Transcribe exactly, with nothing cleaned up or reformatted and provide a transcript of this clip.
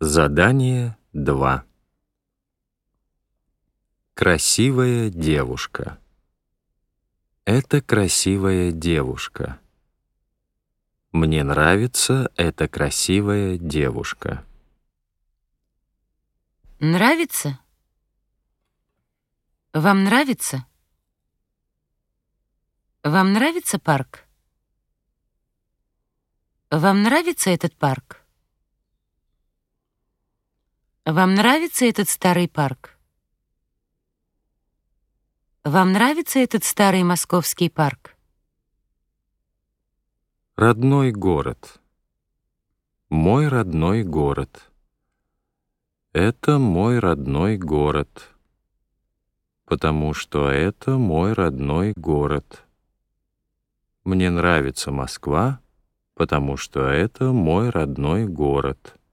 Задание два. Красивая девушка. Это красивая девушка. Мне нравится эта красивая девушка. Нравится? Вам нравится? Вам нравится парк? Вам нравится этот парк? Вам нравится этот старый парк? Вам нравится этот старый московский парк? Родной город. Мой родной город. Это мой родной город. Потому что это мой родной город. Мне нравится Москва, потому что это мой родной город.